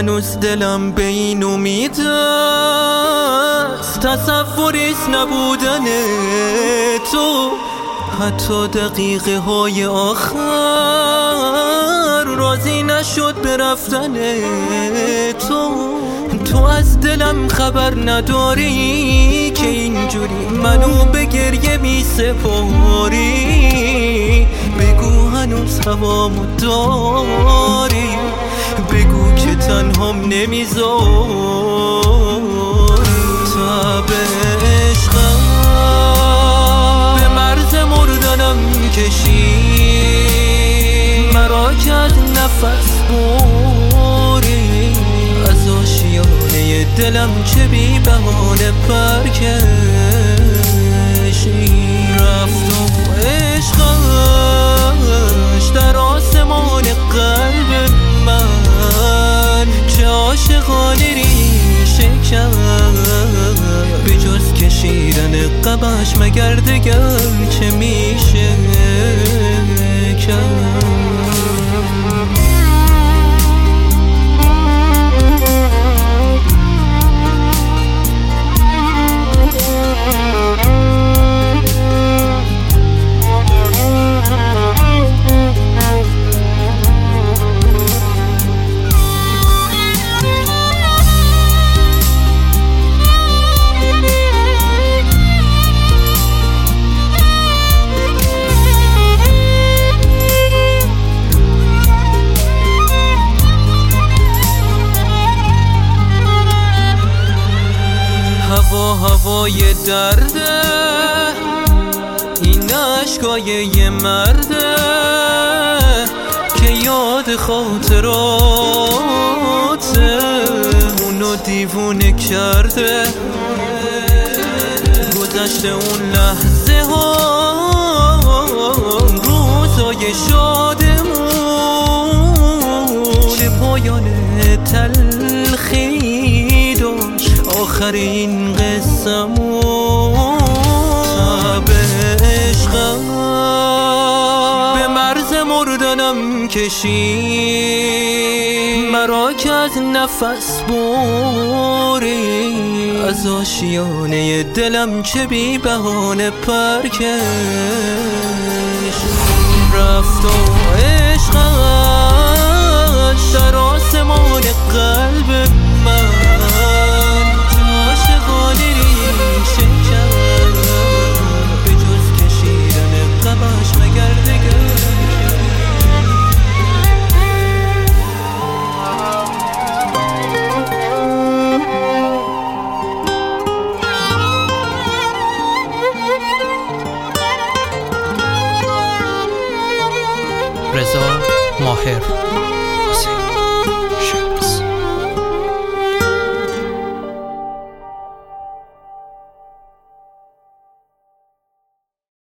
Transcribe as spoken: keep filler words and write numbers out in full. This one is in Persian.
هنوز دلم به این امید است، تصوریست نبودن تو. حتی دقیقه های آخر راضی نشد به رفتن تو. تو از دلم خبر نداری که اینجوری منو به گریه می سپاری. بگو هنوز هوامو داری، بگو که تنهام نمیذاری. تب عشقم به مرز مردنم کشید، مرا کرد نفس بری. از آشیانه دلم چه بی بهانه پر کشید. رفت و عشقش در آسمان قلب من چه عاشقانه ریشه کرد. به جز کشیدن غمش مگر دگر چه میشه کرد. هوا هوای درده، این عشقای یه مرده که یاد خاطراته اونو دیوونه کرده. گذشته اون لحظه ها، روزای شادمون چه پایان تلخی داشت آخرین قصه‌مون. تب عشقم به مرز مردنم کشید، مرا که از نفس بری. از آشیانه دلم چه بی بهانه پر کشید. رفت و عشقش در آسمان قلب من رضا ماهر.